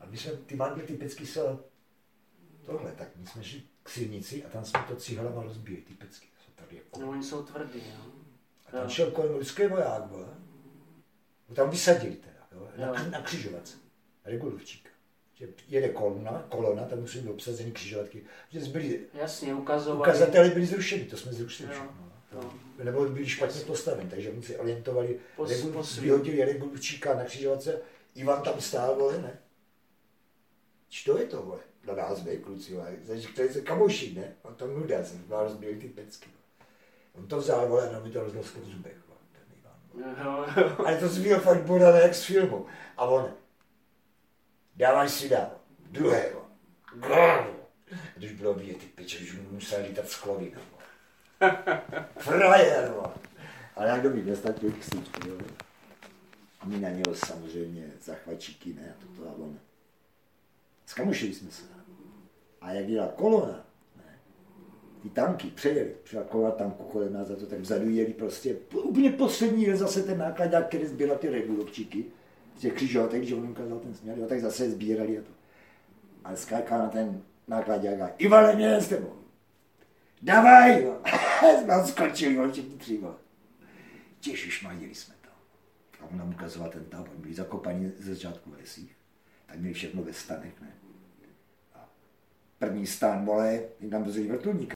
A my jsme, ty mandly, ty pecky jsou tohle, tak my jsme šli k silnici a tam jsme to cihlama rozbili, ty pecky. Jsou tady jako... No, oni jsou tvrdý, jo. A tam šel kolem ruský voják, vole. Tam vysadili teda, jo? Na křižovatce, Regulovčíka. Že jede kolona, tam musí být obsazení křižovatky. Že byli, jasně, ukazovali. Ukazatele byli zrušeni, to jsme zrušili všechno. Nebo byli špatně postaveni, takže oni si orientovali, vyhodili Regulovčíka na křižovatce, Ivan tam stál, vole, ne? Co je to, vole? Na nás, ne, kluci, vole. To je kamoši, ne? On tam nuda, jsem rozbili ty pecky. On to vzal, vole, a mi to rozloskl v zubech, vole, ten Ivan. Ale to zbyl fakt bodané jak z filmu. A on, dávaj si dál, druhého. Když bylo vidět ty peče, když musel lítat z Klovina. Frajer, vole. Ale jak dobrý, měl takový ksíčky, jo. A my na něho samozřejmě zachvačíky, ne, a toto a on. Zkamošili jsme se. A jak jela kolona, ne, ty tanky přejeli, přišla kolona tanku kolem nás za to, tak vzadu jeli prostě úplně poslední je zase ten nákladák, který sbíral ty Regulovčíky, z těch křižovatek, že on ukázal ten směr, jo, tak zase je sbírali a to. Ale skákal na ten nákladák a Ivane, mě s tebou. Davaj! Jsme skočili, všichni tři. Ježišmarja, jsme to. A on nám ukazoval ten tábor, byli zakopaní ze začátku v lesích, tak měli všechno ve stanech, ne? A první stan, vole, jim tam dozvěděli vrtulníka.